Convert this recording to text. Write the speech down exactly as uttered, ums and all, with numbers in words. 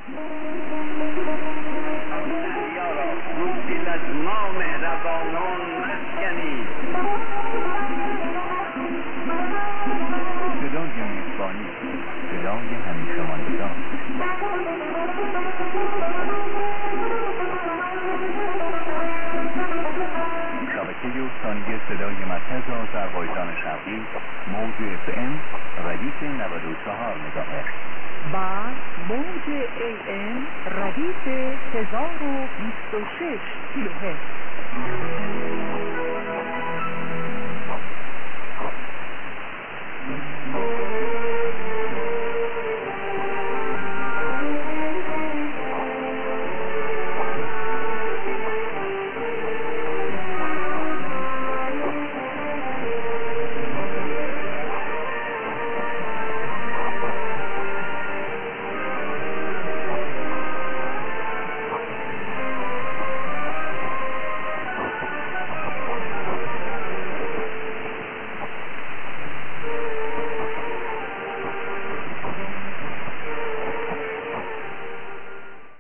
شهریارا روزی از ما مهربانان مسکنی. صدای میزبانی، صدای همیشه ماندگار. شبکه ثانیه صدای مرکز آذربایجان شرقی، موج اف ام ردیف نود و چهار مگاهرتز و موج ای ام ردیف هزار و بیست و شش کیلوهرتز.